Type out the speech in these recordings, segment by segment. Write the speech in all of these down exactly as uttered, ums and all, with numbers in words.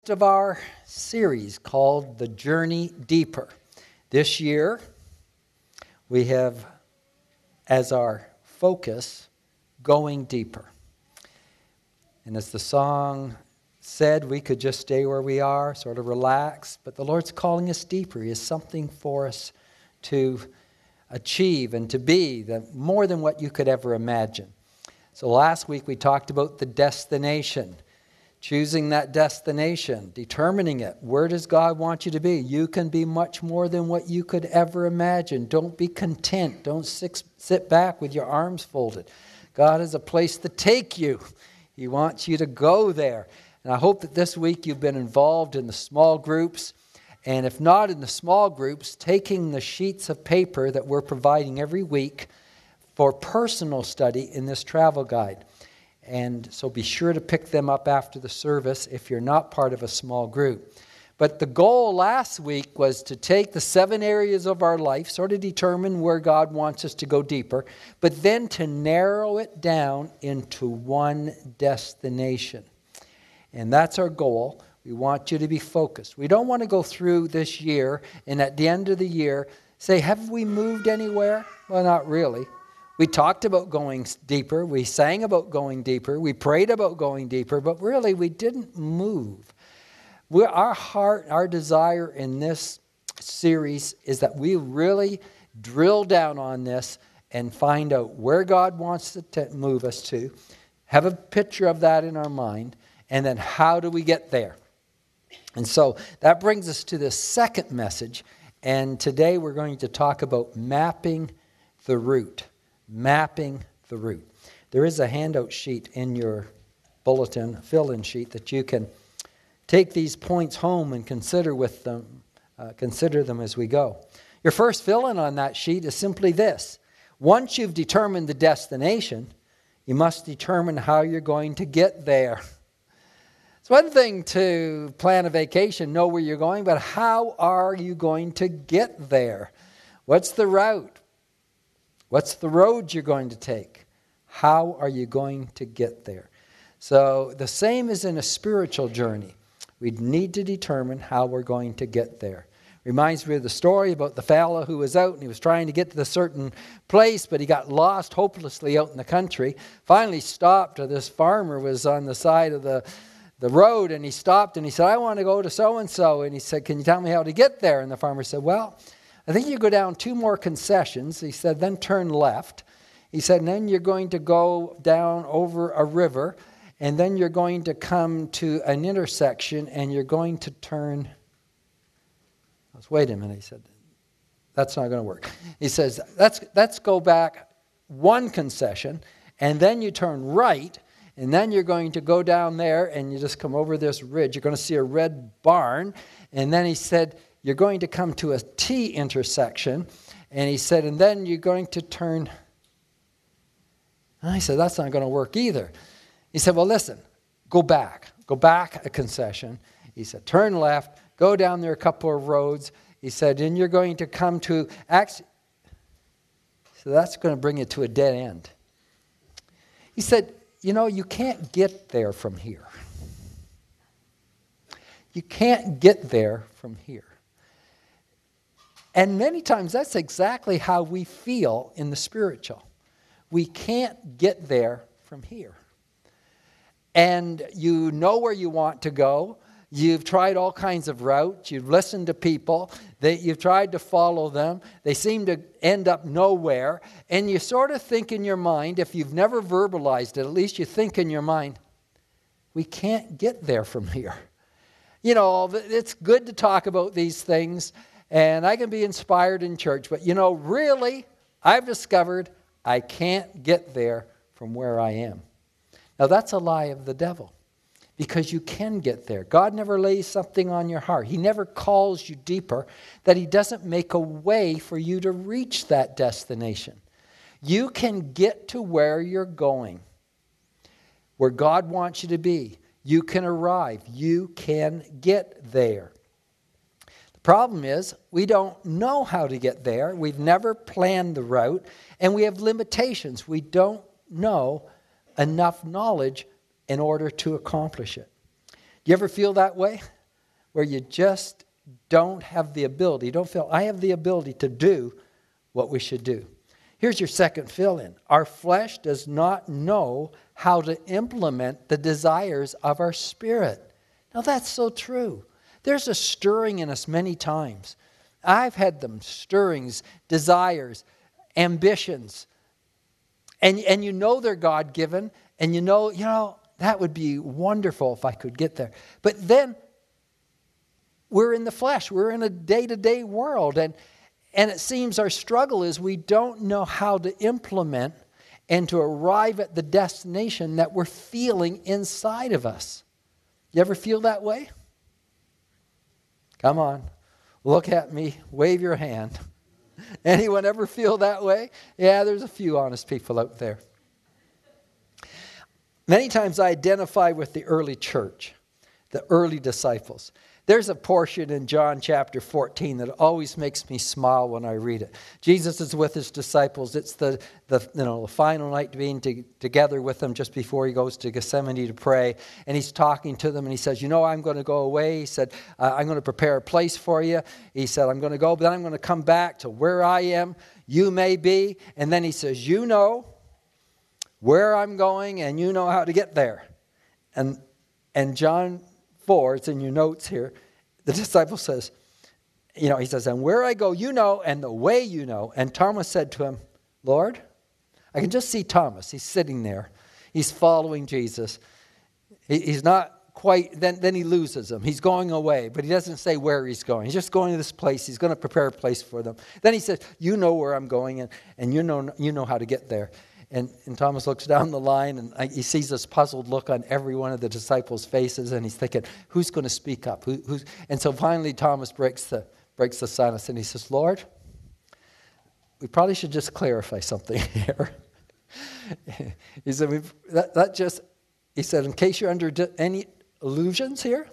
Of our series called The Journey Deeper. This year, we have as our focus, going deeper. And as the song said, we could just stay where we are, sort of relax, but the Lord's calling us deeper. He has something for us to achieve and to be, that more than what you could ever imagine. So last week we talked about the destination. Choosing that destination, determining it. Where does God want you to be? You can be much more than what you could ever imagine. Don't be content. Don't sit back with your arms folded. God has a place to take you. He wants you to go there. And I hope that this week you've been involved in the small groups. And if not in the small groups, taking the sheets of paper that we're providing every week for personal study in this travel guide. And so be sure to pick them up after the service if you're not part of a small group. But the goal last week was to take the seven areas of our life, sort of determine where God wants us to go deeper, but then to narrow it down into one destination. And that's our goal. We want you to be focused. We don't want to go through this year and at the end of the year say, have we moved anywhere? Well, not really. We talked about going deeper. We sang about going deeper. We prayed about going deeper. But really, we didn't move. We're, our heart, our desire in this series is that we really drill down on this and find out where God wants to t- move us to, have a picture of that in our mind, and then how do we get there? And so that brings us to the second message. And today we're going to talk about mapping the route. Mapping the route. There is a handout sheet in your bulletin, fill-in sheet, that you can take these points home and consider with them, uh, consider them as we go. Your first fill-in on that sheet is simply this. Once you've determined the destination, you must determine how you're going to get there. It's one thing to plan a vacation, know where you're going, but how are you going to get there? What's the route? What's the road you're going to take? How are you going to get there? So the same is in a spiritual journey. We need to determine how we're going to get there. Reminds me of the story about the fellow who was out and he was trying to get to a certain place, but he got lost hopelessly out in the country. Finally stopped. This farmer was on the side of the, the road, and he stopped and he said, I want to go to so-and-so. And he said, can you tell me how to get there? And the farmer said, well, I think you go down two more concessions. He said, then turn left. He said, and then you're going to go down over a river, and then you're going to come to an intersection, and you're going to turn. I was, wait a minute. He said, that's not going to work. He says, let's, let's go back one concession, and then you turn right, and then you're going to go down there, and you just come over this ridge. You're going to see a red barn. And then he said, you're going to come to a T intersection. And he said, and then you're going to turn. And I said, that's not going to work either. He said, well, listen, go back. Go back a concession. He said, turn left, go down there a couple of roads. He said, and you're going to come to, actually, so that's going to bring you to a dead end. He said, you know, you can't get there from here. You can't get there from here. And many times that's exactly how we feel in the spiritual. We can't get there from here. And you know where you want to go. You've tried all kinds of routes. You've listened to people. That you've tried to follow them. They seem to end up nowhere. And you sort of think in your mind, if you've never verbalized it, at least you think in your mind, we can't get there from here. You know, it's good to talk about these things. And I can be inspired in church, but you know, really, I've discovered I can't get there from where I am. Now, that's a lie of the devil, because you can get there. God never lays something on your heart. He never calls you deeper, that he doesn't make a way for you to reach that destination. You can get to where you're going, where God wants you to be. You can arrive. You can get there. Problem is, we don't know how to get there. We've never planned the route, and we have limitations. We don't know enough knowledge in order to accomplish it. You ever feel that way? Where you just don't have the ability, you don't feel, I have the ability to do what we should do. Here's your second fill-in. Our flesh does not know how to implement the desires of our spirit. Now that's so true. There's a stirring in us many times. I've had them, stirrings, desires, ambitions. And, and you know they're God-given, and you know, you know, that would be wonderful if I could get there. But then we're in the flesh. We're in a day-to-day world. And, and it seems our struggle is we don't know how to implement and to arrive at the destination that we're feeling inside of us. You ever feel that way? Come on. Look at me. Wave your hand. Anyone ever feel that way? Yeah, there's a few honest people out there. Many times I identify with the early church, the early disciples. There's a portion in John chapter fourteen that always makes me smile when I read it. Jesus is with his disciples. It's the, the you know the final night being to, together with them just before he goes to Gethsemane to pray. And he's talking to them and he says, you know, I'm going to go away. He said, uh, I'm going to prepare a place for you. He said, I'm going to go, but then I'm going to come back to where I am. You may be. And then he says, you know where I'm going and you know how to get there. And and John four, it's in your notes here, the disciple says, you know, he says, and where I go, you know, and the way you know. And Thomas said to him, Lord, I can just see Thomas. He's sitting there. He's following Jesus. He, he's not quite, then, then he loses him. He's going away, but he doesn't say where he's going. He's just going to this place. He's going to prepare a place for them. Then he says, you know where I'm going, and, and you know you know how to get there. And, and Thomas looks down the line, and I, he sees this puzzled look on every one of the disciples' faces, and he's thinking, who's going to speak up? Who, who's? And so finally Thomas breaks the breaks the silence, and he says, Lord, we probably should just clarify something here. He said, We've, that, that just, he said, in case you're under any illusions here,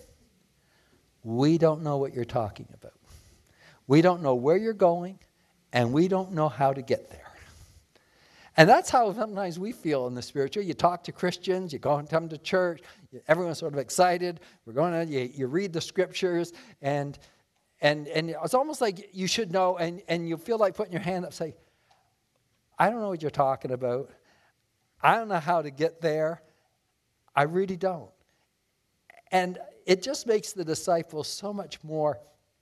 we don't know what you're talking about. We don't know where you're going, and we don't know how to get there. And that's how sometimes we feel in the spiritual. You talk to Christians, you go and come to church, everyone's sort of excited. We're going to, you, you read the scriptures, and and and it's almost like you should know, and, and you feel like putting your hand up, say, I don't know what you're talking about. I don't know how to get there. I really don't. And it just makes the disciples so much more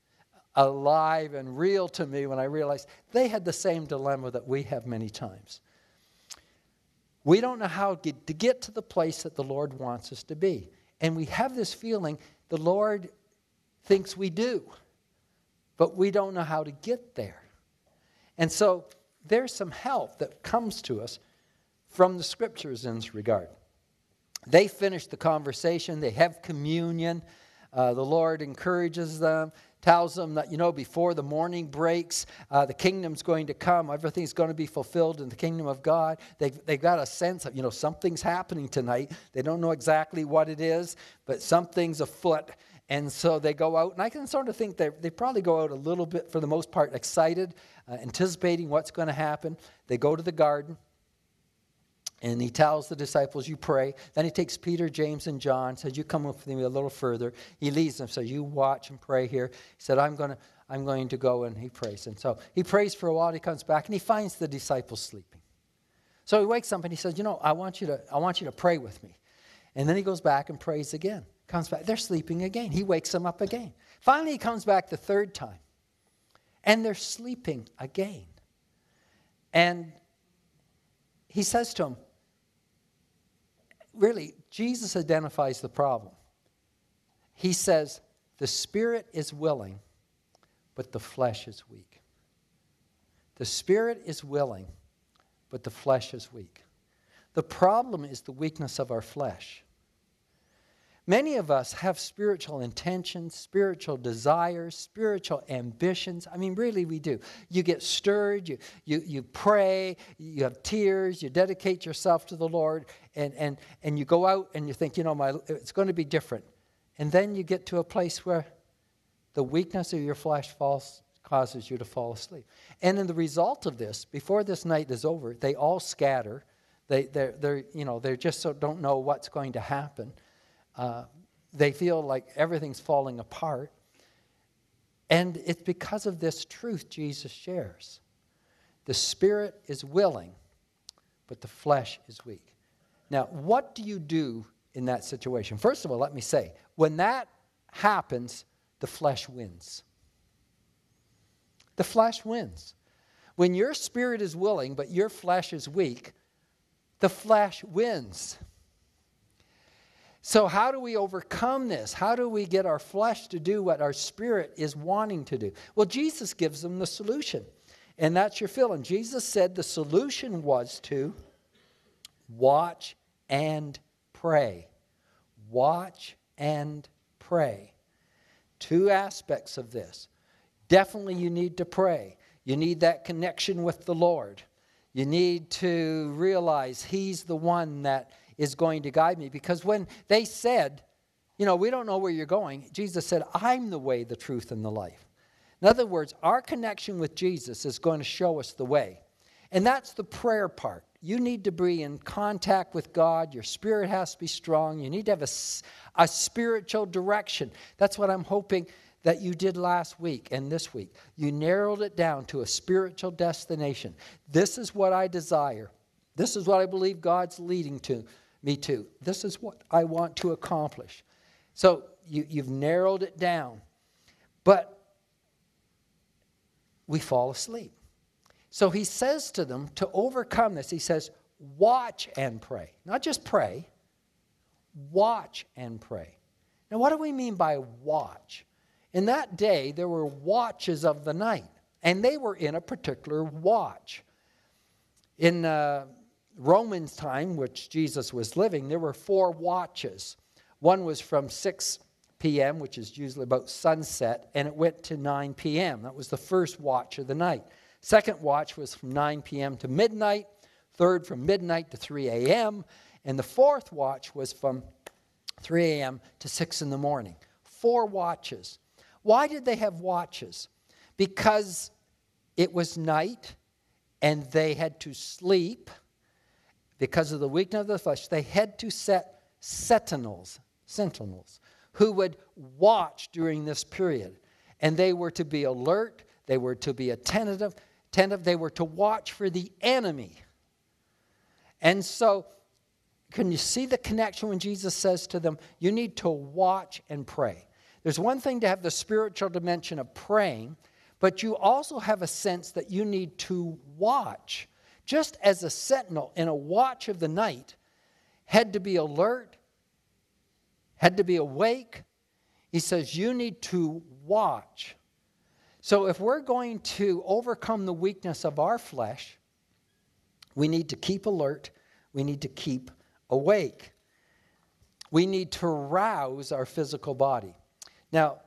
alive and real to me when I realize they had the same dilemma that we have many times. We don't know how to get to the place that the Lord wants us to be. And we have this feeling the Lord thinks we do, but we don't know how to get there. And so there's some help that comes to us from the scriptures in this regard. They finish the conversation. They have communion. Uh, the Lord encourages them, tells them that, you know, before the morning breaks, uh, the kingdom's going to come. Everything's going to be fulfilled in the kingdom of God. They've, they've got a sense of, you know, something's happening tonight. They don't know exactly what it is, but something's afoot. And so they go out, and I can sort of think they they probably go out a little bit, for the most part, excited, uh, anticipating what's going to happen. They go to the garden. And he tells the disciples, you pray. Then he takes Peter, James, and John, says, you come with me a little further. He leads them, says, you watch and pray here. He said, I'm going to I'm going to go, and he prays. And so he prays for a while, he comes back, and he finds the disciples sleeping. So he wakes up, and he says, you know, I want you to I want you to pray with me. And then he goes back and prays again. Comes back, they're sleeping again. He wakes them up again. Finally, he comes back the third time, and they're sleeping again. And he says to them, really, Jesus identifies the problem. He says, the spirit is willing, but the flesh is weak. The spirit is willing, but the flesh is weak. The problem is the weakness of our flesh. Many of us have spiritual intentions, spiritual desires, spiritual ambitions. I mean, really, we do. You get stirred, you you you pray, you have tears, you dedicate yourself to the Lord, and and and you go out and you think, you know, my it's going to be different. And then you get to a place where the weakness of your flesh falls, causes you to fall asleep. And in the result of this, before this night is over, they all scatter. They they're, they're you know, they just so don't know what's going to happen. Uh, they feel like everything's falling apart. And it's because of this truth Jesus shares. The spirit is willing, but the flesh is weak. Now, what do you do in that situation? First of all, let me say, when that happens, the flesh wins. The flesh wins. When your spirit is willing, but your flesh is weak, the flesh wins. So how do we overcome this? How do we get our flesh to do what our spirit is wanting to do? Well, Jesus gives them the solution. And that's your feeling. Jesus said the solution was to watch and pray. Watch and pray. Two aspects of this. Definitely you need to pray. You need that connection with the Lord. You need to realize He's the one that is going to guide me. Because when they said, you know, we don't know where you're going, Jesus said, I'm the way, the truth, and the life. In other words, our connection with Jesus is going to show us the way. And that's the prayer part. You need to be in contact with God. Your spirit has to be strong. You need to have a, a spiritual direction. That's what I'm hoping that you did last week and this week. You narrowed it down to a spiritual destination. This is what I desire. This is what I believe God's leading to me to. This is what I want to accomplish. So you, you've narrowed it down. But we fall asleep. So he says to them, to overcome this, he says, watch and pray. Not just pray, watch and pray. Now, what do we mean by watch? In that day, there were watches of the night, and they were in a particular watch. In uh, Romans' time, which Jesus was living, there were four watches. One was from six p.m., which is usually about sunset, and it went to nine p.m. That was the first watch of the night. Second watch was from nine p.m. to midnight. Third from midnight to three a.m. And the fourth watch was from three a.m. to six in the morning. Four watches. Why did they have watches? Because it was night and they had to sleep because of the weakness of the flesh. They had to set sentinels, sentinels, who would watch during this period. And they were to be alert. They were to be attentive. attentive. They were to watch for the enemy. And so, can you see the connection when Jesus says to them, you need to watch and pray? There's one thing to have the spiritual dimension of praying, but you also have a sense that you need to watch. Just as a sentinel in a watch of the night had to be alert, had to be awake, he says you need to watch. So if we're going to overcome the weakness of our flesh, we need to keep alert, we need to keep awake. We need to rouse our physical body. Now,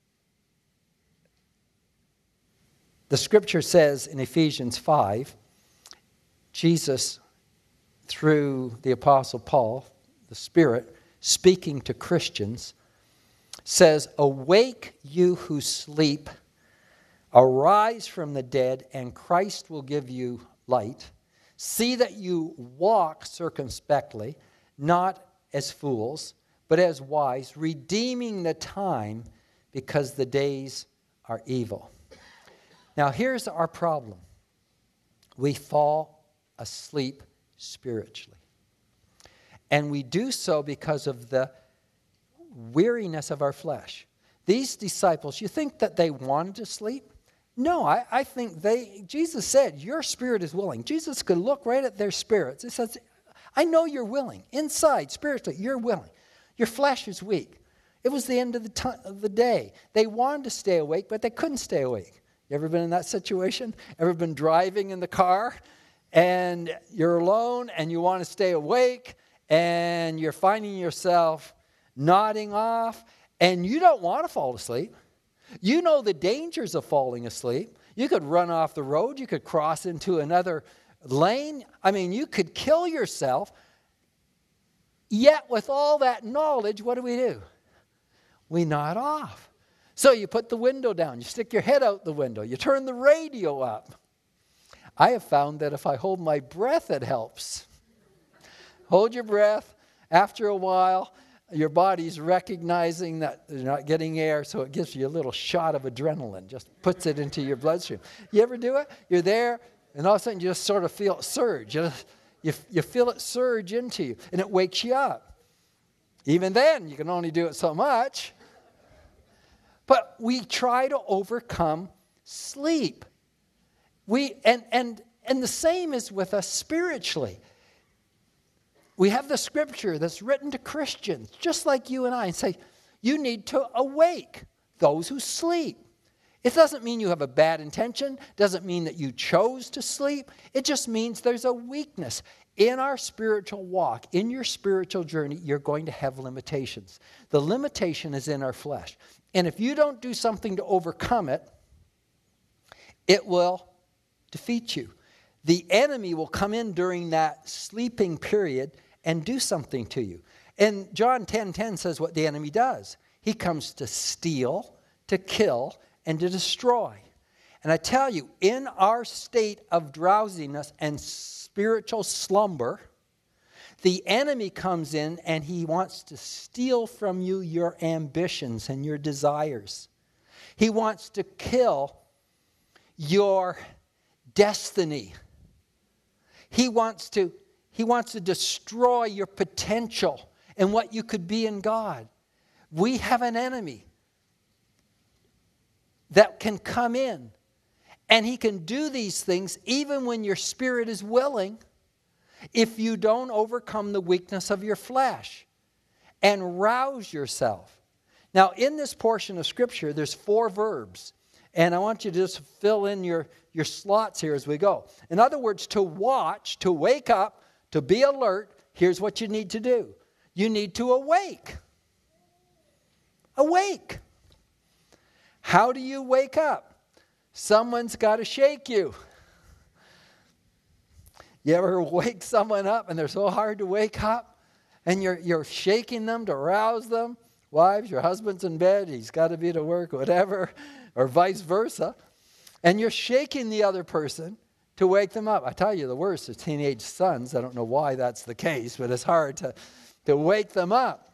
the scripture says in Ephesians five, Jesus, through the Apostle Paul, the Spirit, speaking to Christians, says, awake you who sleep, arise from the dead, and Christ will give you light. See that you walk circumspectly, not as fools, but as wise, redeeming the time because the days are evil. Now, here's our problem. We fall asleep spiritually. And we do so because of the weariness of our flesh. These disciples, you think that they wanted to sleep? No, I, I think they, Jesus said, your spirit is willing. Jesus could look right at their spirits. He says, I know you're willing. Inside, spiritually, you're willing. Your flesh is weak. It was the end of the, t- of the day. They wanted to stay awake, but they couldn't stay awake. You ever been in that situation? Ever been driving in the car and you're alone and you want to stay awake and you're finding yourself nodding off and you don't want to fall asleep? You know the dangers of falling asleep. You could run off the road. You could cross into another lane. I mean, you could kill yourself. Yet with all that knowledge, what do we do? We nod off. So you put the window down. You stick your head out the window. You turn the radio up. I have found that if I hold my breath, it helps. Hold your breath. After a while, your body's recognizing that they're not getting air, so it gives you a little shot of adrenaline, just puts it into your bloodstream. You ever do it? You're there, and all of a sudden you just sort of feel it surge. You, you, you feel it surge into you, and it wakes you up. Even then, you can only do it so much. But we try to overcome sleep. We and and and the same is with us spiritually. We have the scripture that's written to Christians, just like you and I, and say, you need to awake those who sleep. It doesn't mean you have a bad intention. Doesn't mean that you chose to sleep. It just means there's a weakness. In our spiritual walk, in your spiritual journey, you're going to have limitations. The limitation is in our flesh. And if you don't do something to overcome it, it will defeat you. The enemy will come in during that sleeping period and do something to you. And John ten ten says what the enemy does. He comes to steal, to kill, and to destroy. And I tell you, in our state of drowsiness and spiritual slumber, the enemy comes in and he wants to steal from you your ambitions and your desires. He wants to kill your destiny. He wants to, he wants to destroy your potential and what you could be in God. We have an enemy that can come in, and he can do these things even when your spirit is willing, if you don't overcome the weakness of your flesh and rouse yourself. Now, in this portion of Scripture, there's four verbs. And I want you to just fill in your, your slots here as we go. In other words, to watch, to wake up, to be alert, here's what you need to do. You need to awake. Awake. How do you wake up? Someone's got to shake you. You ever wake someone up and they're so hard to wake up? And you're, you're shaking them to rouse them? Wives, your husband's in bed, he's got to be to work, whatever. Or vice versa, and you're shaking the other person to wake them up. I tell you, the worst is teenage sons. I don't know why that's the case, but it's hard to, to wake them up.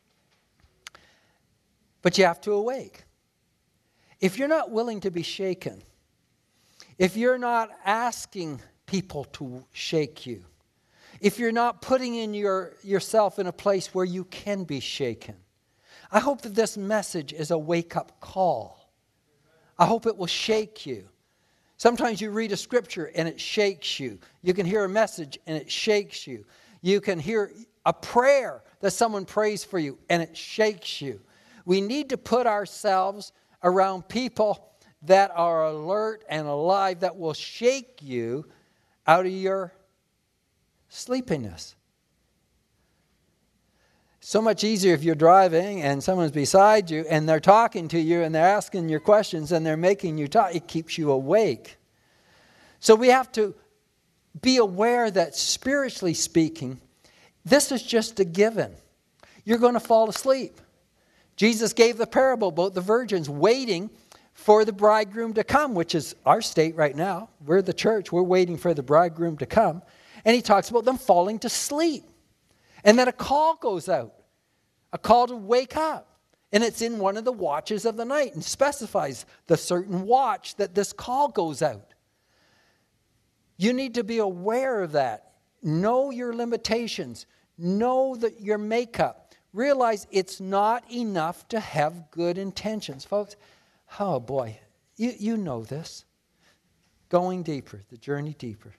But you have to awake. If you're not willing to be shaken, if you're not asking people to shake you, if you're not putting in your, yourself in a place where you can be shaken, I hope that this message is a wake-up call. I hope it will shake you. Sometimes you read a scripture and it shakes you. You can hear a message and it shakes you. You can hear a prayer that someone prays for you and it shakes you. We need to put ourselves around people that are alert and alive, that will shake you out of your sleepiness. So much easier if you're driving and someone's beside you and they're talking to you and they're asking you questions and they're making you talk. It keeps you awake. So we have to be aware that spiritually speaking, this is just a given. You're going to fall asleep. Jesus gave the parable about the virgins waiting for the bridegroom to come, which is our state right now. We're the church. We're waiting for the bridegroom to come. And he talks about them falling to sleep. And then a call goes out, a call to wake up. And it's in one of the watches of the night and specifies the certain watch that this call goes out. You need to be aware of that. Know your limitations. Know that your makeup. Realize it's not enough to have good intentions. Folks, oh boy, you, you know this. Going deeper, the journey deeper.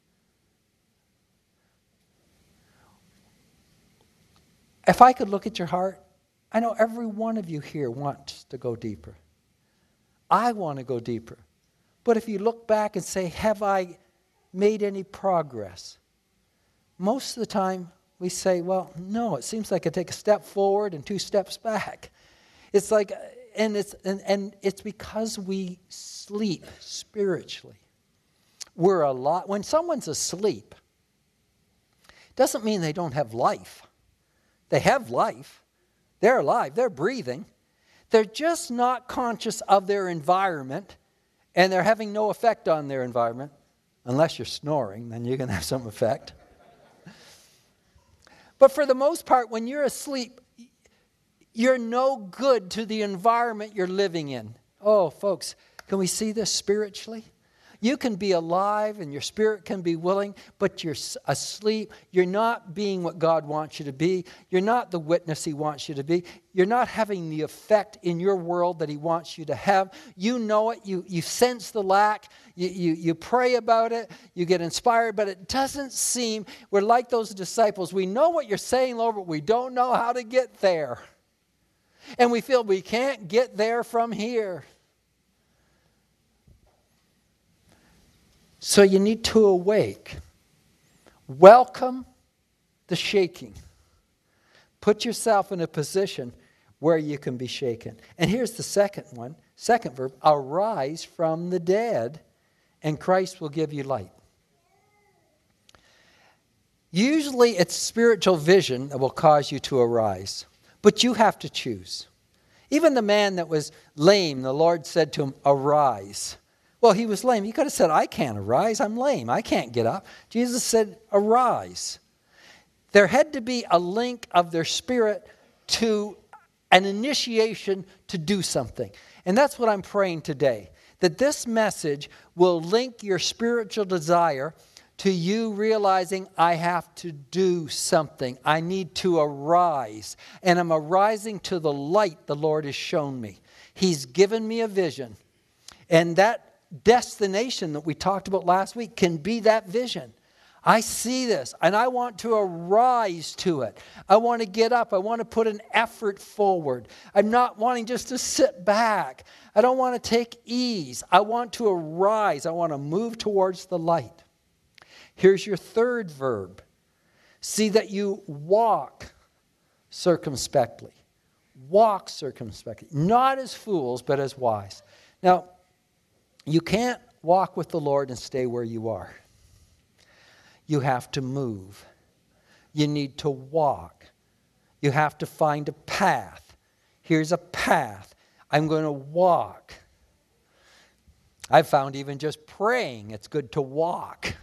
If I could look at your heart, I know every one of you here wants to go deeper. I want to go deeper. But if you look back and say, have I made any progress? Most of the time we say, well, no, it seems like I take a step forward and two steps back. It's like, and it's and, and it's because we sleep spiritually. We're a lot, when someone's asleep, doesn't mean they don't have life. They have life. They're alive. They're breathing. They're just not conscious of their environment, and they're having no effect on their environment. Unless you're snoring, then you're going to have some effect. But for the most part, when you're asleep, You're no good to the environment you're living in. Oh, folks, can we see this spiritually? You can be alive and your spirit can be willing, but you're asleep. You're not being what God wants you to be. You're not the witness He wants you to be. You're not having the effect in your world that He wants you to have. You know it. You, you sense the lack. You, you, you pray about it. You get inspired, but it doesn't seem, we're like those disciples. We know what you're saying, Lord, but we don't know how to get there. And we feel we can't get there from here. So you need to awake. Welcome the shaking. Put yourself in a position where you can be shaken. And here's the second one, second verb, arise from the dead, and Christ will give you light. Usually it's spiritual vision that will cause you to arise, but you have to choose. Even the man that was lame, the Lord said to him, arise. Well, he was lame. He could have said, I can't arise. I'm lame. I can't get up. Jesus said, arise. There had to be a link of their spirit to an initiation to do something. And that's what I'm praying today. That this message will link your spiritual desire to you realizing I have to do something. I need to arise. And I'm arising to the light the Lord has shown me. He's given me a vision. And that destination that we talked about last week can be that vision. I see this and I want to arise to it. I want to get up. I want to put an effort forward. I'm not wanting just to sit back. I don't want to take ease. I want to arise. I want to move towards the light. Here's your third verb. See that you walk circumspectly. Walk circumspectly. Not as fools, but as wise. Now, you can't walk with the Lord and stay where you are. You have to move. You need to walk. You have to find a path. Here's a path. I'm going to walk. I've found even just praying, it's good to walk.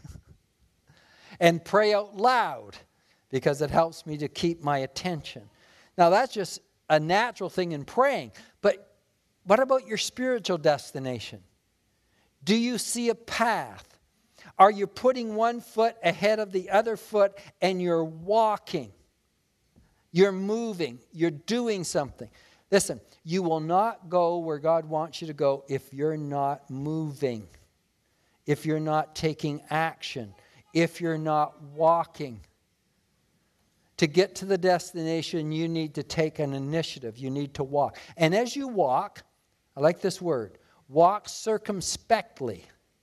And pray out loud because it helps me to keep my attention. Now that's just a natural thing in praying. But what about your spiritual destination? Do you see a path? Are you putting one foot ahead of the other foot and you're walking? You're moving. You're doing something. Listen, you will not go where God wants you to go if you're not moving, if you're not taking action, if you're not walking. To get to the destination, you need to take an initiative. You need to walk. And as you walk, I like this word, walk circumspectly.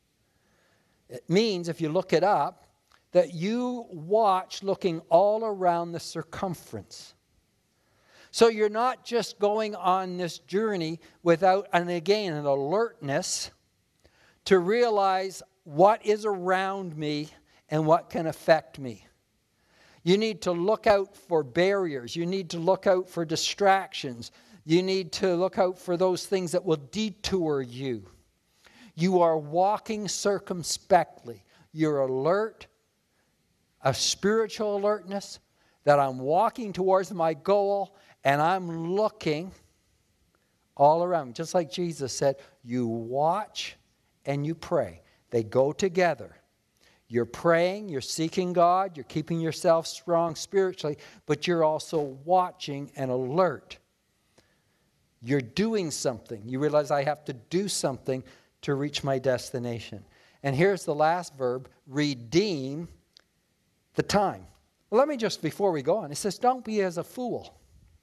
It means, if you look it up, that you watch looking all around the circumference. So you're not just going on this journey without, and again, an alertness to realize what is around me and what can affect me. You need to look out for barriers. You need to look out for distractions. You need to look out for those things that will detour you. You are walking circumspectly. You're alert, a spiritual alertness, that I'm walking towards my goal and I'm looking all around. Just like Jesus said, you watch and you pray. They go together. You're praying, you're seeking God, you're keeping yourself strong spiritually, but you're also watching and alert. You're doing something. You realize I have to do something to reach my destination. And here's the last verb, redeem the time. Well, let me just, before we go on, it says, don't be as a fool.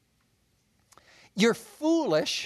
You're foolish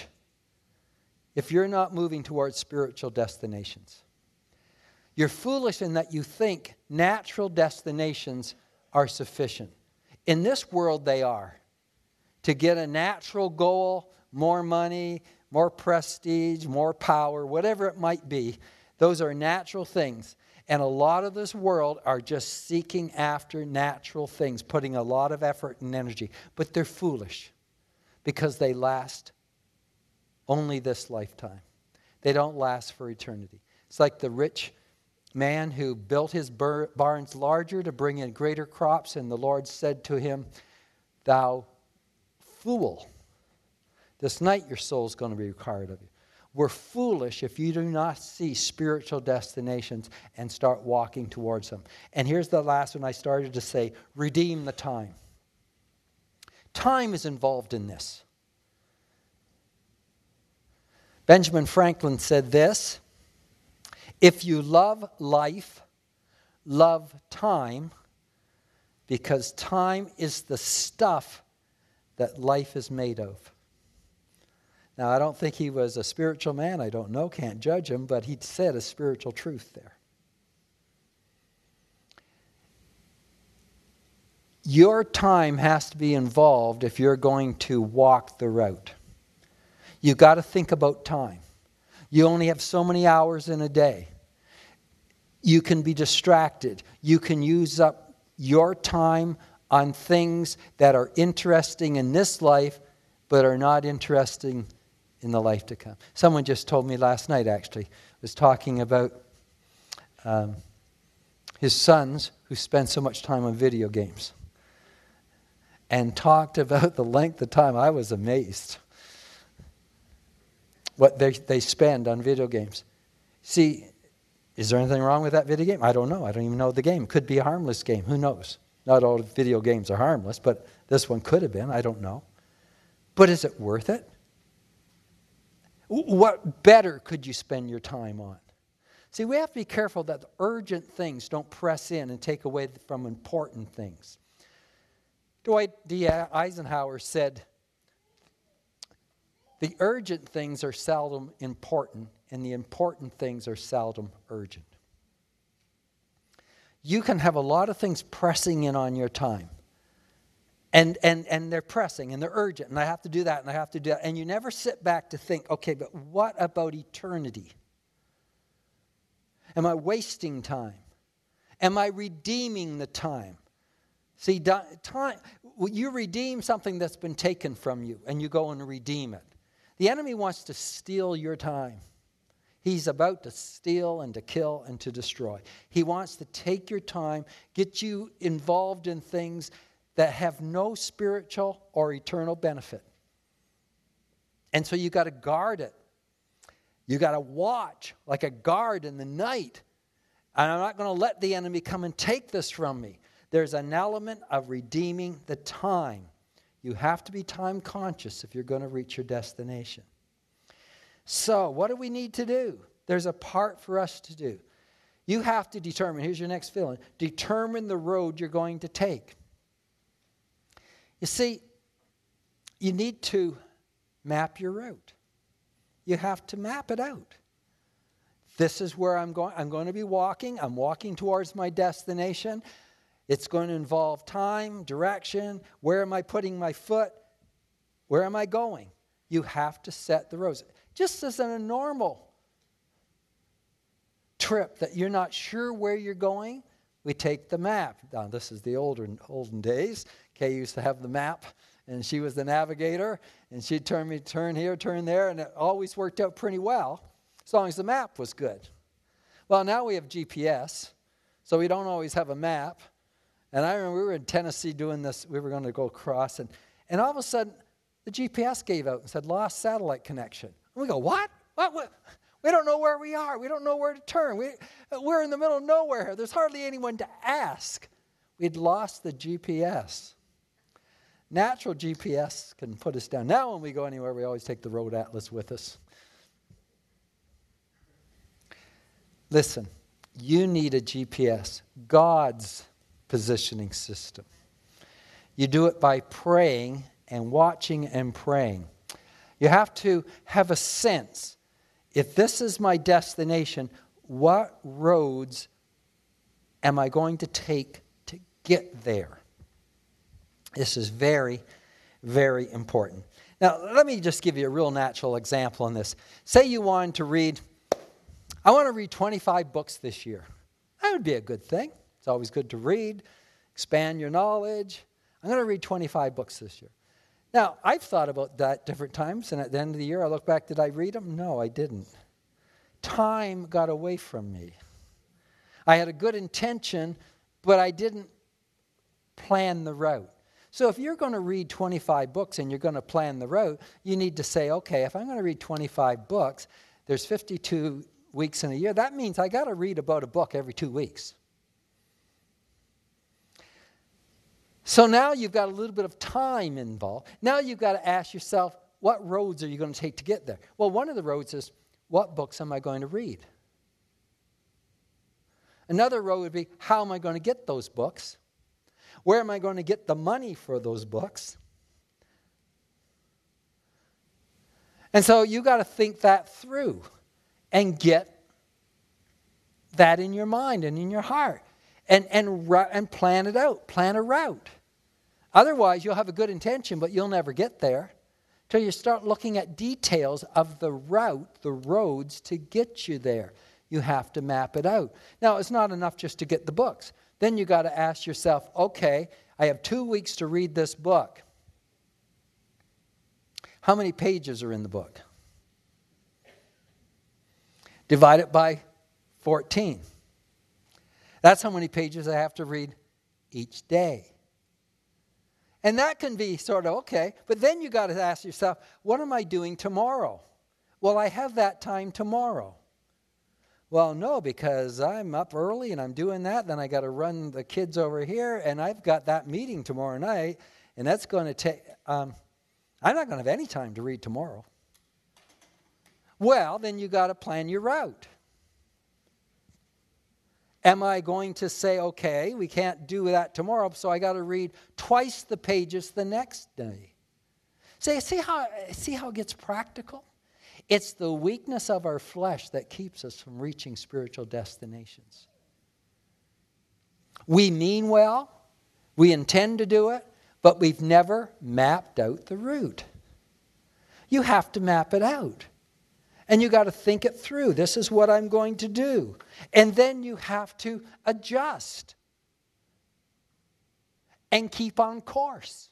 if you're not moving towards spiritual destinations. You're foolish in that you think natural destinations are sufficient. In this world, they are. To get a natural goal, more money, more prestige, more power, whatever it might be, those are natural things. And a lot of this world are just seeking after natural things, putting a lot of effort and energy. But they're foolish because they last only this lifetime. They don't last for eternity. It's like the rich man who built his barns larger to bring in greater crops, and the Lord said to him, "Thou fool, This night your soul is going to be required of you. We're foolish if you do not see spiritual destinations and start walking towards them. And here's the last one I started to say, redeem the time. Time is involved in this. Benjamin Franklin said this, if you love life, love time, because time is the stuff that life is made of. Now, I don't think he was a spiritual man. I don't know, can't judge him, but he said a spiritual truth there. Your time has to be involved if you're going to walk the route. You've got to think about time. You only have so many hours in a day. You can be distracted. You can use up your time on things that are interesting in this life, but are not interesting in the life to come. Someone just told me last night, actually, was talking about um, his sons who spend so much time on video games, and talked about the length of time. I was amazed what they they spend on video games. See, is there anything wrong with that video game? I don't know. I don't even know the game. Could be a harmless game. Who knows? Not all video games are harmless, but this one could have been. I don't know. But is it worth it? What better could you spend your time on? See, we have to be careful that the urgent things don't press in and take away from important things. Dwight D. Eisenhower said, the urgent things are seldom important, and the important things are seldom urgent. You can have a lot of things pressing in on your time. And, and, and they're pressing, and they're urgent, and I have to do that, and I have to do that. And you never sit back to think, okay, but what about eternity? Am I wasting time? Am I redeeming the time? See, time, you redeem something that's been taken from you, and you go and redeem it. The enemy wants to steal your time. He's about to steal and to kill and to destroy. He wants to take your time, get you involved in things that have no spiritual or eternal benefit. And so you got to guard it. You got to watch like a guard in the night. And I'm not going to let the enemy come and take this from me. There's an element of redeeming the time. You have to be time conscious if you're going to reach your destination. So, what do we need to do? There's a part for us to do. You have to determine, here's your next feeling, determine the road you're going to take. You see, you need to map your route. You have to map it out. This is where I'm going. I'm going to be walking. I'm walking towards my destination. It's going to involve time, direction. Where am I putting my foot? Where am I going? You have to set the roads. Just as in a normal trip that you're not sure where you're going, we take the map. Now, this is the older, olden days. Kay used to have the map, and she was the navigator, and she'd turn me, turn here, turn there, and it always worked out pretty well, as long as the map was good. Well, now we have G P S, so we don't always have a map. And I remember we were in Tennessee doing this. We were going to go across, and, and all of a sudden, the G P S gave out and said, lost satellite connection. And we go, what? What? What? We don't know where we are. We don't know where to turn. We, we're in the middle of nowhere. There's hardly anyone to ask. We'd lost the G P S. Natural G P S can put us down. Now when we go anywhere, we always take the road atlas with us. Listen, you need a G P S, God's positioning system. You do it by praying and watching and praying. You have to have a sense. If this is my destination, what roads am I going to take to get there? This is very, very important. Now, let me just give you a real natural example on this. Say you wanted to read, I want to read twenty-five books this year. That would be a good thing. It's always good to read, expand your knowledge. I'm going to read twenty-five books this year. Now, I've thought about that different times, and at the end of the year, I look back, did I read them? No, I didn't. Time got away from me. I had a good intention, but I didn't plan the route. So if you're going to read twenty-five books and you're going to plan the route, you need to say, okay, if I'm going to read twenty-five books, there's fifty-two weeks in a year. That means I got to read about a book every two weeks. So now you've got a little bit of time involved. Now you've got to ask yourself, what roads are you going to take to get there? Well, one of the roads is, what books am I going to read? Another road would be, how am I going to get those books? Where am I going to get the money for those books? And so you got to think that through and get that in your mind and in your heart and, and, and plan it out. Plan a route. Otherwise, you'll have a good intention, but you'll never get there till you start looking at details of the route, the roads to get you there. You have to map it out. Now, it's not enough just to get the books. Then you got to ask yourself, okay, I have two weeks to read this book. How many pages are in the book? Divide it by fourteen. That's how many pages I have to read each day. And that can be sort of okay, but then you got to ask yourself, what am I doing tomorrow? Well, I have that time tomorrow. Well, no, because I'm up early and I'm doing that. Then I got to run the kids over here, and I've got that meeting tomorrow night, and that's going to take, um, I'm not going to have any time to read tomorrow. Well, then you got to plan your route. Am I going to say, okay, we can't do that tomorrow, so I got to read twice the pages the next day? See, see how, see how it gets practical? It's the weakness of our flesh that keeps us from reaching spiritual destinations. We mean well, we intend to do it, but we've never mapped out the route. You have to map it out. And you got to think it through. This is what I'm going to do. And then you have to adjust and keep on course.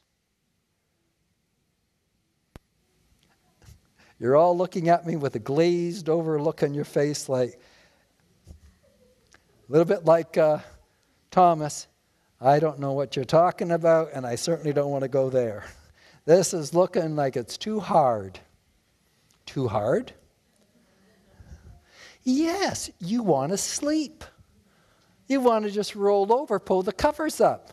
You're all looking at me with a glazed over look on your face, like a little bit like uh, Thomas. I don't know what you're talking about, and I certainly don't want to go there. This is looking like it's too hard. Too hard? Yes, you want to sleep. You want to just roll over, pull the covers up.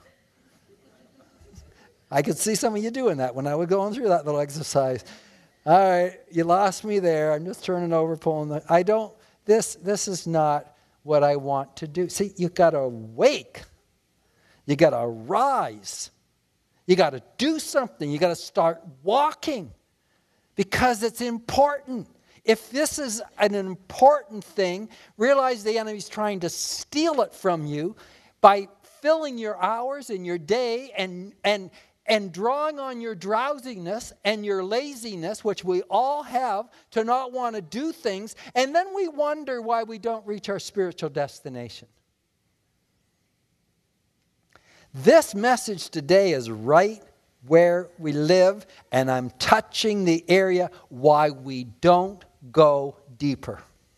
I could see some of you doing that when I was going through that little exercise. All right, you lost me there. I'm just turning over, pulling the... I don't... This, this is not what I want to do. See, you got to wake. You got to rise. You got to do something. You got to start walking because it's important. If this is an important thing, realize the enemy's trying to steal it from you by filling your hours in your day and and and drawing on your drowsiness and your laziness, which we all have, to not want to do things, and then we wonder why we don't reach our spiritual destination. This message today is right where we live, and I'm touching the area why we don't go deeper.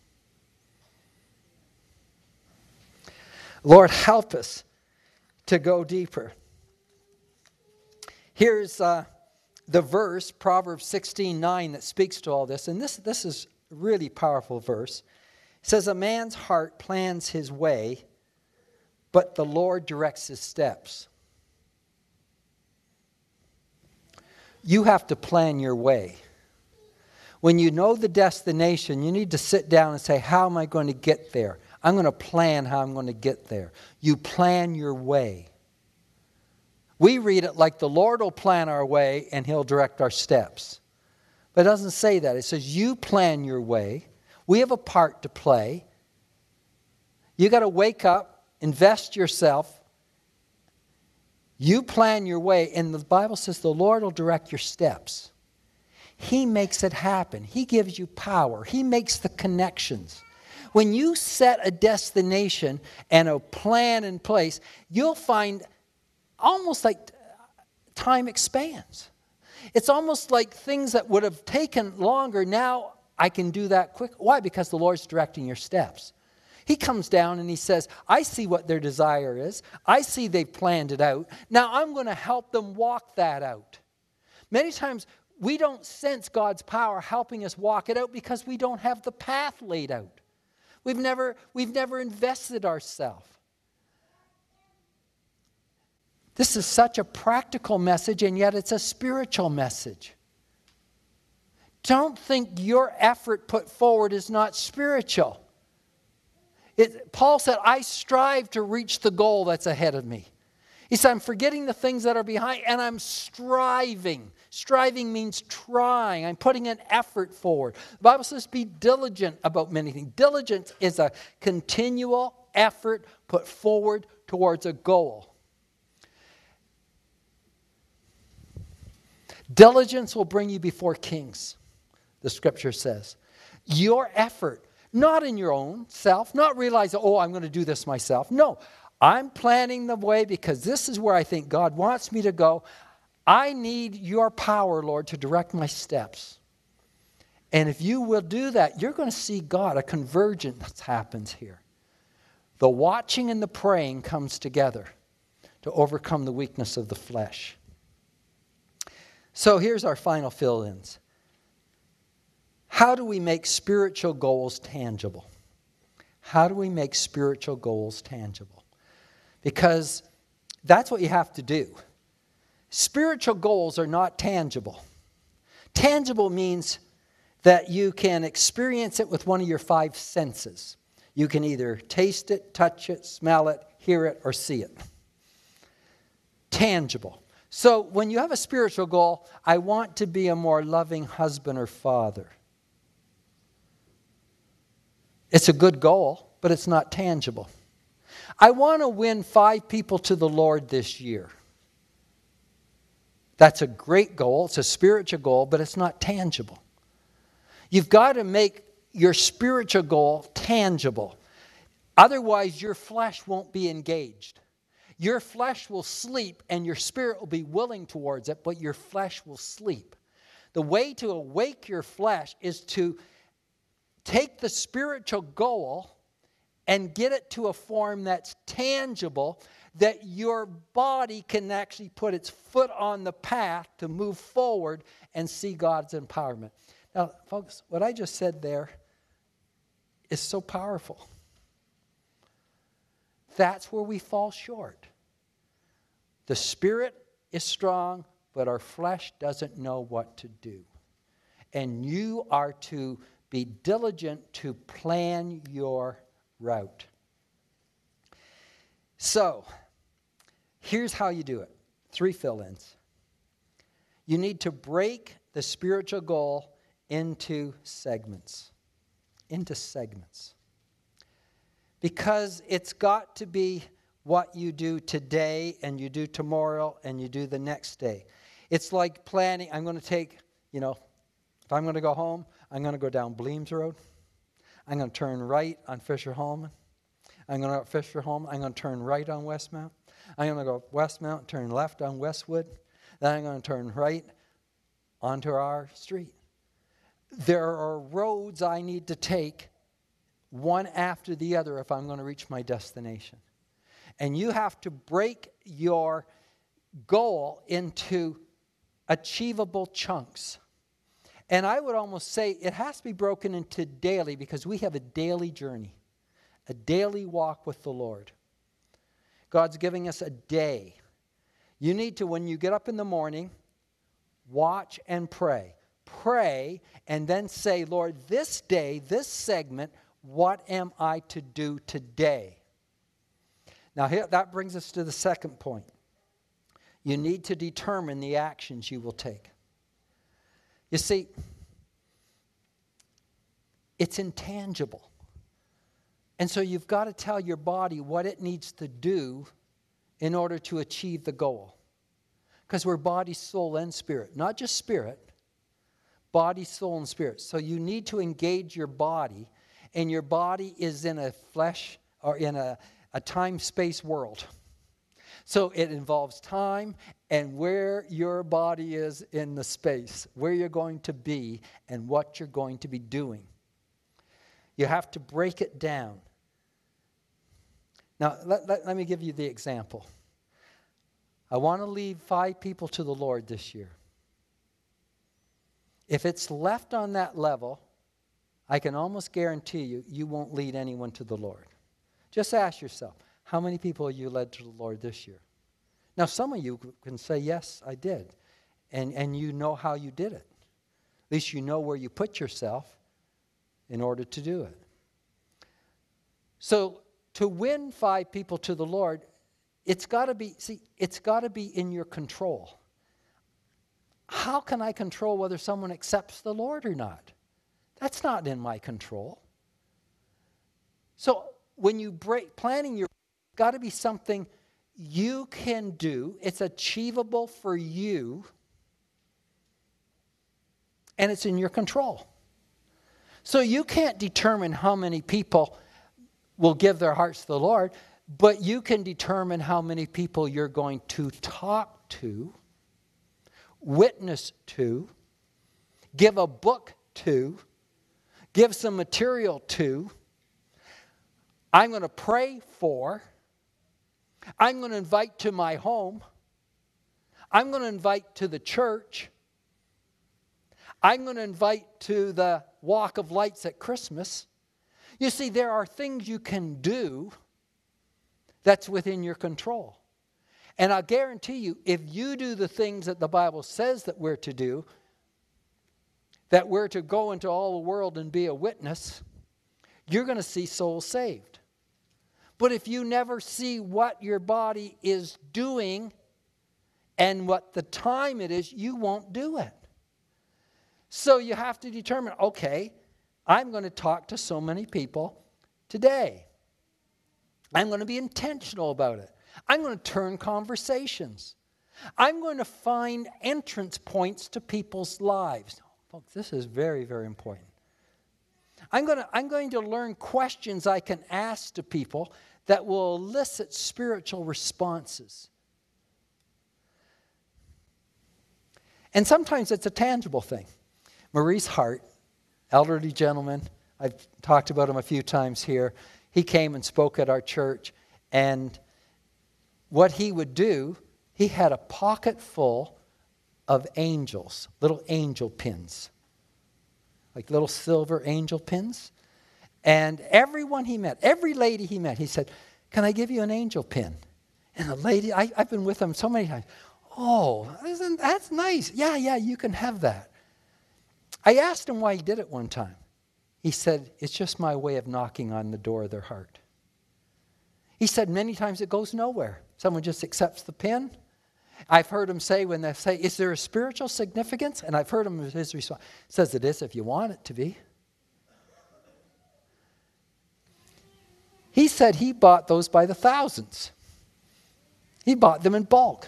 Lord, help us to go deeper. Here's uh, the verse, Proverbs sixteen nine, that speaks to all this. And this, this is a really powerful verse. It says, a man's heart plans his way, but the Lord directs his steps. You have to plan your way. When you know the destination, you need to sit down and say, how am I going to get there? I'm going to plan how I'm going to get there. You plan your way. We read it like the Lord will plan our way and He'll direct our steps. But it doesn't say that. It says you plan your way. We have a part to play. You got to wake up, invest yourself. You plan your way, and the Bible says the Lord will direct your steps. He makes it happen. He gives you power. He makes the connections. When you set a destination and a plan in place, you'll find almost like time expands. It's almost like things that would have taken longer, now I can do that quick. Why? Because the Lord's directing your steps. He comes down and he says, I see what their desire is. I see they've planned it out. Now I'm going to help them walk that out. Many times we don't sense God's power helping us walk it out because we don't have the path laid out. We've never, we've never invested ourselves. This is such a practical message, and yet it's a spiritual message. Don't think your effort put forward is not spiritual. It, Paul said, I strive to reach the goal that's ahead of me. He said, I'm forgetting the things that are behind, and I'm striving. Striving means trying. I'm putting an effort forward. The Bible says be diligent about many things. Diligence is a continual effort put forward towards a goal. Diligence will bring you before kings, the scripture says. Your effort, not in your own self, not realizing, oh, I'm going to do this myself. No, I'm planning the way because this is where I think God wants me to go. I need your power, Lord, to direct my steps. And if you will do that, you're going to see God, a convergence happens here. The watching and the praying comes together to overcome the weakness of the flesh. So here's our final fill-ins. How do we make spiritual goals tangible? How do we make spiritual goals tangible? Because that's what you have to do. Spiritual goals are not tangible. Tangible means that you can experience it with one of your five senses. You can either taste it, touch it, smell it, hear it, or see it. Tangible. So when you have a spiritual goal, I want to be a more loving husband or father. It's a good goal, but it's not tangible. I want to win five people to the Lord this year. That's a great goal. It's a spiritual goal, but it's not tangible. You've got to make your spiritual goal tangible. Otherwise, your flesh won't be engaged. Your flesh will sleep and your spirit will be willing towards it, but your flesh will sleep. The way to awake your flesh is to take the spiritual goal and get it to a form that's tangible, that your body can actually put its foot on the path to move forward and see God's empowerment. Now, folks, what I just said there is so powerful. That's where we fall short. The spirit is strong, but our flesh doesn't know what to do. And you are to be diligent to plan your route. So, here's how you do it. Three fill-ins. You need to break the spiritual goal into segments. Into segments. Because it's got to be what you do today and you do tomorrow and you do the next day. It's like planning. I'm going to take, you know, if I'm going to go home, I'm going to go down Bleams Road. I'm going to turn right on Fisher Holman. I'm going to go Fisher Holman. I'm going to turn right on Westmount. I'm going to go Westmount, turn left on Westwood. Then I'm going to turn right onto our street. There are roads I need to take one after the other if I'm going to reach my destination. And you have to break your goal into achievable chunks. And I would almost say it has to be broken into daily, because we have a daily journey, a daily walk with the Lord. God's giving us a day. You need to, when you get up in the morning, watch and pray. Pray and then say, Lord, this day, this segment, what am I to do today? Now, here, that brings us to the second point. You need to determine the actions you will take. You see, it's intangible. And so you've got to tell your body what it needs to do in order to achieve the goal. Because we're body, soul, and spirit. Not just spirit. Body, soul, and spirit. So you need to engage your body. And your body is in a flesh or in a, a time-space world. So it involves time and where your body is in the space, where you're going to be and what you're going to be doing. You have to break it down. Now, let, let, let me give you the example. I want to lead five people to the Lord this year. If it's left on that level, I can almost guarantee you, you won't lead anyone to the Lord. Just ask yourself, how many people you led to the Lord this year? Now, some of you can say, yes, I did. And, and you know how you did it. At least you know where you put yourself in order to do it. So, to win five people to the Lord, it's got to be, see, it's got to be in your control. How can I control whether someone accepts the Lord or not? That's not in my control. So when you break planning your, it's got to be something you can do. It's achievable for you, and it's in your control. So you can't determine how many people will give their hearts to the Lord, but you can determine how many people you're going to talk to, witness to, give a book to, give some material to, I'm going to pray for, I'm going to invite to my home, I'm going to invite to the church, I'm going to invite to the walk of lights at Christmas. You see, there are things you can do that's within your control. And I guarantee you, if you do the things that the Bible says that we're to do, that we're to go into all the world and be a witness, you're going to see souls saved. But if you never see what your body is doing and what the time it is, you won't do it. So you have to determine, okay, I'm going to talk to so many people today. I'm going to be intentional about it. I'm going to turn conversations. I'm going to find entrance points to people's lives. Folks, this is very, very important. I'm going to, I'm going to learn questions I can ask to people that will elicit spiritual responses. And sometimes it's a tangible thing. Maurice Hart, elderly gentleman, I've talked about him a few times here. He came and spoke at our church, and what he would do, he had a pocket full of angels, little angel pins, like little silver angel pins. And everyone he met, every lady he met, he said, can I give you an angel pin? And the lady, I, I've been with him so many times. Oh, isn't that's nice. Yeah, yeah, you can have that. I asked him why he did it one time. He said, it's just my way of knocking on the door of their heart. He said many times it goes nowhere. Someone just accepts the pin. I've heard him say when they say, is there a spiritual significance? And I've heard him his response. Says it is if you want it to be. He said he bought those by the thousands. He bought them in bulk.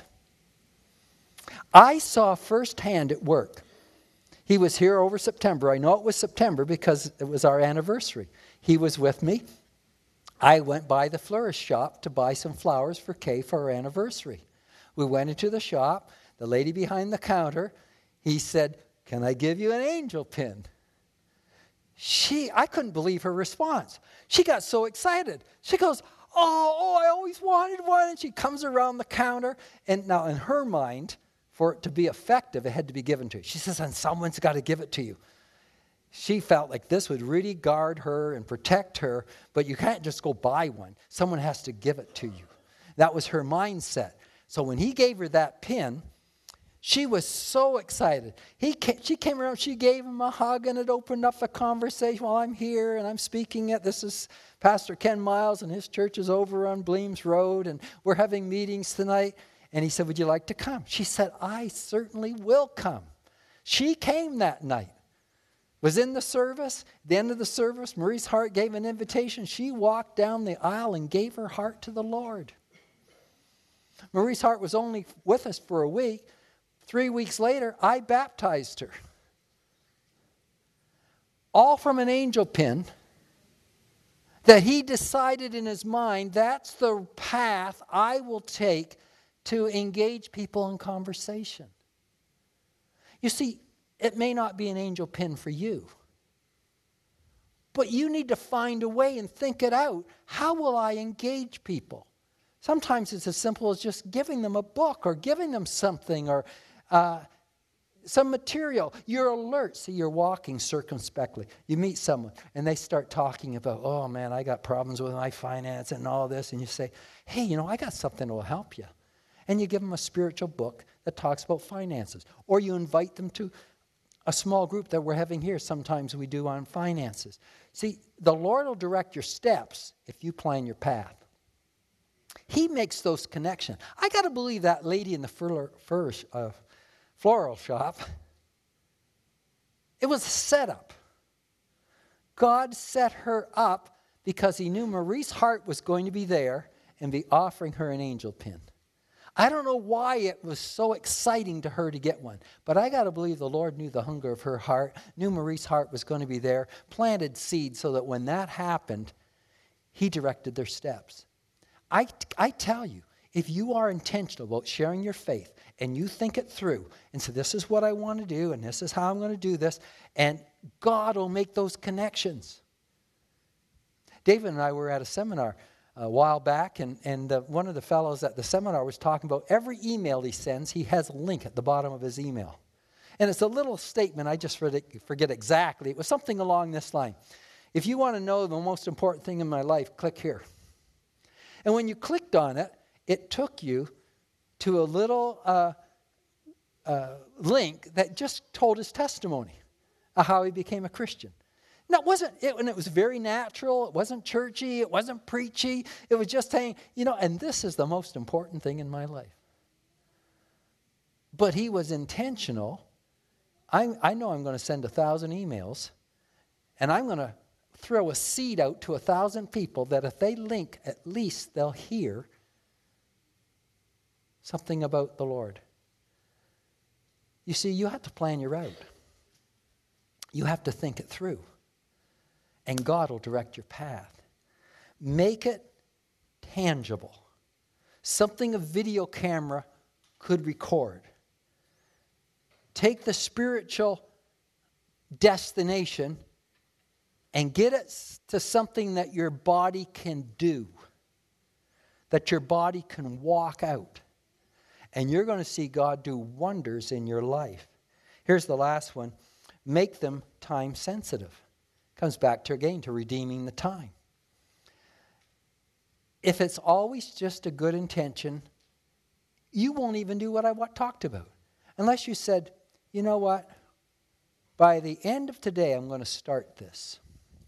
I saw firsthand at work. He was here over September. I know it was September because it was our anniversary. He was with me. I went by the florist shop to buy some flowers for Kay for our anniversary. We went into the shop. The lady behind the counter, he said, can I give you an angel pin? She, I couldn't believe her response. She got so excited. She goes, oh, oh, I always wanted one. And she comes around the counter. And now in her mind, for it to be effective, it had to be given to her. She says, and someone's got to give it to you. She felt like this would really guard her and protect her, but you can't just go buy one. Someone has to give it to you. That was her mindset. So when he gave her that pin, she was so excited. He came, she came around, she gave him a hug, and it opened up a conversation. Well, I'm here, and I'm speaking at, this is Pastor Ken Miles, and his church is over on Bleems Road, and we're having meetings tonight. And he said, would you like to come? She said, I certainly will come. She came that night. Was in the service. At the end of the service, Maurice Hart gave an invitation. She walked down the aisle and gave her heart to the Lord. Maurice Hart was only with us for a week. Three weeks later, I baptized her. All from an angel pin that he decided in his mind, that's the path I will take to engage people in conversation. You see, it may not be an angel pin for you, But you need to find a way and think it out. How will I engage people? Sometimes it's as simple as just giving them a book or giving them something or uh, some material. You're alert, so you're walking circumspectly. You meet someone and they start talking about, oh man, I got problems with my finance and all this. And you say, hey, you know, I got something that will help you. And you give them a spiritual book that talks about finances. Or you invite them to a small group that we're having here. Sometimes we do on finances. See, the Lord will direct your steps if you plan your path. He makes those connections. I got to believe that lady in the fur, fur, uh, floral shop, it was a setup. God set her up because he knew Marie's heart was going to be there and be offering her an angel pin. I don't know why it was so exciting to her to get one, but I got to believe the Lord knew the hunger of her heart, knew Marie's heart was going to be there, planted seeds so that when that happened, he directed their steps. I, I tell you, if you are intentional about sharing your faith and you think it through and say, this is what I want to do and this is how I'm going to do this, and God will make those connections. David and I were at a seminar a while back, and, and uh, one of the fellows at the seminar was talking about every email he sends, he has a link at the bottom of his email. And it's a little statement, I just forget exactly. It was something along this line. If you want to know the most important thing in my life, click here. And when you clicked on it, it took you to a little uh, uh, link that just told his testimony of how he became a Christian. Now, it wasn't, it, and it was very natural. It wasn't churchy. It wasn't preachy. It was just saying, you know, and this is the most important thing in my life. But he was intentional. I, I know I'm going to send a thousand emails, and I'm going to throw a seed out to a thousand people that if they link, at least they'll hear something about the Lord. You see, you have to plan your route. You have to think it through. And God will direct your path. Make it tangible. Something a video camera could record. Take the spiritual destination and get it to something that your body can do. That your body can walk out. And you're going to see God do wonders in your life. Here's the last one. Make them time sensitive. Comes back to, again, to redeeming the time. If it's always just a good intention, you won't even do what I talked about. Unless you said, you know what? By the end of today, I'm going to start this.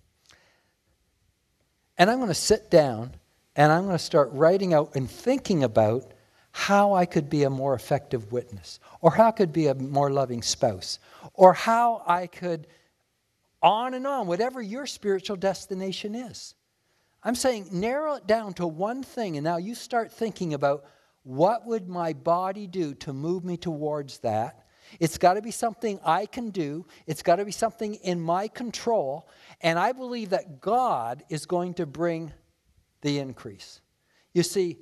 And I'm going to sit down and I'm going to start writing out and thinking about how I could be a more effective witness, or how I could be a more loving spouse, or how I could, on and on, whatever your spiritual destination is. I'm saying narrow it down to one thing, and now you start thinking about what would my body do to move me towards that. It's got to be something I can do. It's got to be something in my control, and I believe that God is going to bring the increase. You see,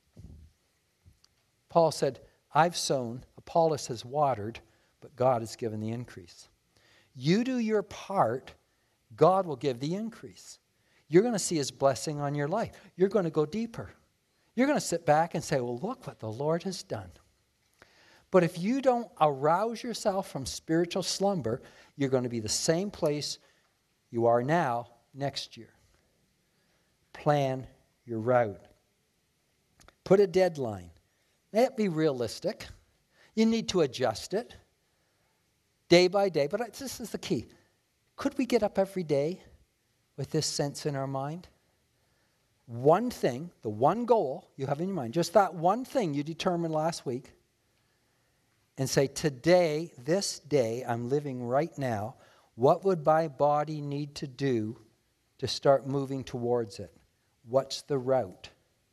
Paul said, I've sown, Apollos has watered, but God has given the increase. You do your part, God will give the increase. You're going to see his blessing on your life. You're going to go deeper. You're going to sit back and say, well, look what the Lord has done. But if you don't arouse yourself from spiritual slumber, you're going to be the same place you are now next year. Plan your route. Put a deadline. May it be realistic. You need to adjust it day by day. But this is the key. Could we get up every day with this sense in our mind? One thing, the one goal you have in your mind, just that one thing you determined last week, and say, today, this day, I'm living right now, what would my body need to do to start moving towards it? What's the route?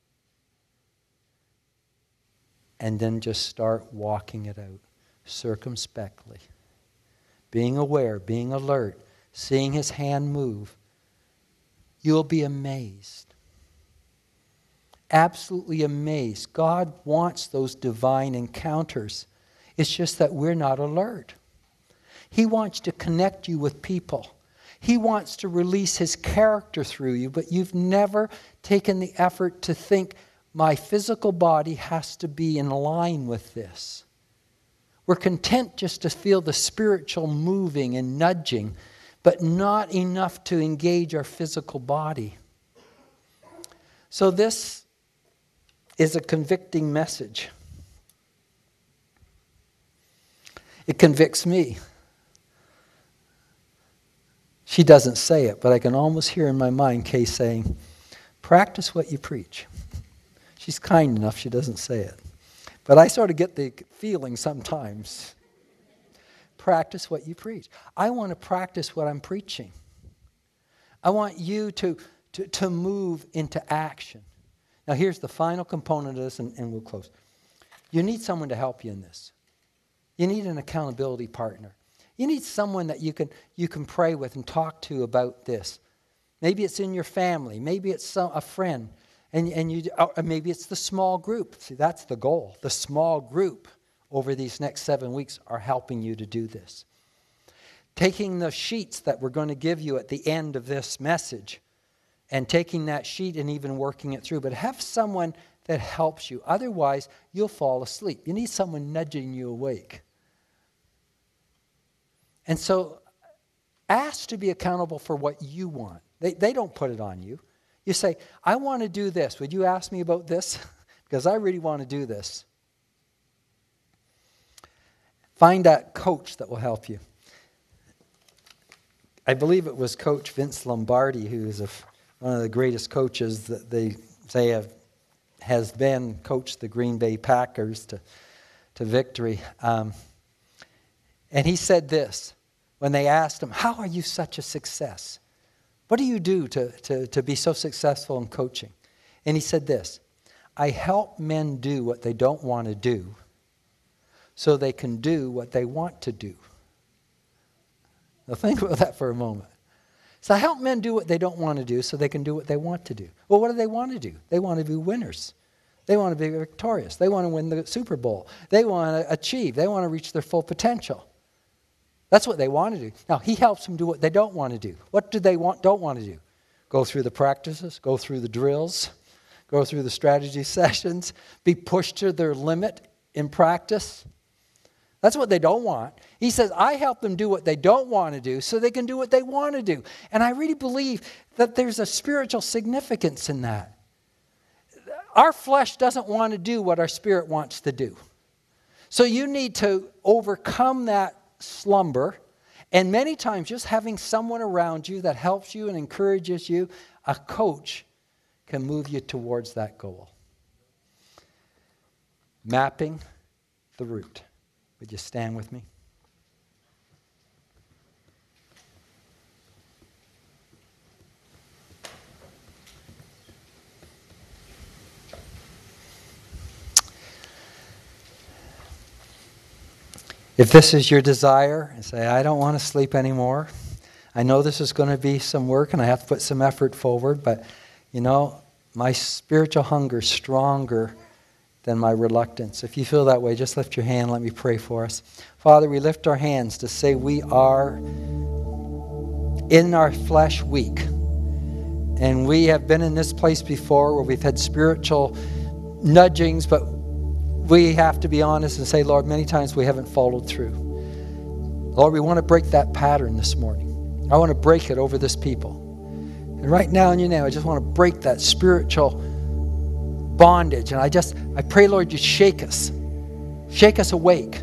And then just start walking it out circumspectly. Being aware, being alert, seeing his hand move. You'll be amazed. Absolutely amazed. God wants those divine encounters. It's just that we're not alert. He wants to connect you with people. He wants to release his character through you, but you've never taken the effort to think, my physical body has to be in line with this. We're content just to feel the spiritual moving and nudging, but not enough to engage our physical body. So this is a convicting message. It convicts me. She doesn't say it, but I can almost hear in my mind Kay saying, practice what you preach. She's kind enough, she doesn't say it. But I sort of get the feeling sometimes. Practice what you preach. I want to practice what I'm preaching. I want you to, to, to move into action. Now here's the final component of this, and, and we'll close. You need someone to help you in this. You need an accountability partner. You need someone that you can you can pray with and talk to about this. Maybe it's in your family. Maybe it's some, a friend. And, and you, or maybe it's the small group. See, that's the goal. The small group over these next seven weeks are helping you to do this. Taking the sheets that we're going to give you at the end of this message and taking that sheet and even working it through. But have someone that helps you. Otherwise, you'll fall asleep. You need someone nudging you awake. And so ask to be accountable for what you want. They, they don't put it on you. You say, I want to do this. Would you ask me about this? Because I really want to do this. Find that coach that will help you. I believe it was Coach Vince Lombardi, who is a, one of the greatest coaches that they say have, has been coached the Green Bay Packers to, to victory. Um, and he said this when they asked him, how are you such a success? What do you do to, to, to be so successful in coaching? And he said this, I help men do what they don't want to do so they can do what they want to do. Now think about that for a moment. So I help men do what they don't want to do so they can do what they want to do. Well, what do they want to do? They want to be winners. They want to be victorious. They want to win the Super Bowl. They want to achieve. They want to reach their full potential. That's what they want to do. Now, he helps them do what they don't want to do. What do they want? Don't want to do? Go through the practices, go through the drills, go through the strategy sessions, be pushed to their limit in practice. That's what they don't want. He says, I help them do what they don't want to do so they can do what they want to do. And I really believe that there's a spiritual significance in that. Our flesh doesn't want to do what our spirit wants to do. So you need to overcome that slumber, and many times just having someone around you that helps you and encourages you, a coach, can move you towards that goal. Mapping the route. Would you stand with me? If this is your desire, and say, I don't want to sleep anymore. I know this is going to be some work and I have to put some effort forward, but you know, my spiritual hunger is stronger than my reluctance. If you feel that way, just lift your hand. Let me pray for us. Father, we lift our hands to say we are in our flesh weak. And we have been in this place before where we've had spiritual nudgings, but we have to be honest and say, Lord, many times we haven't followed through. Lord, we want to break that pattern this morning. I want to break it over this people. And right now in your name, I just want to break that spiritual bondage. And I just, I pray, Lord, you shake us. Shake us awake.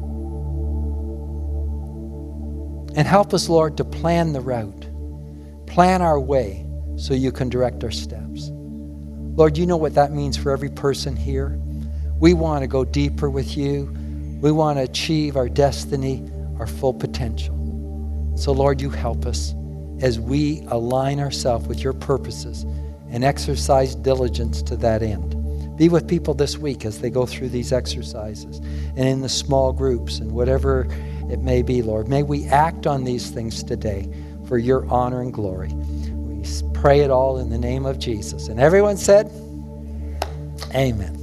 And help us, Lord, to plan the route. Plan our way so you can direct our steps. Lord, you know what that means for every person here. We want to go deeper with you. We want to achieve our destiny, our full potential. So, Lord, you help us as we align ourselves with your purposes and exercise diligence to that end. Be with people this week as they go through these exercises and in the small groups and whatever it may be, Lord. May we act on these things today for your honor and glory. We pray it all in the name of Jesus. And everyone said, amen.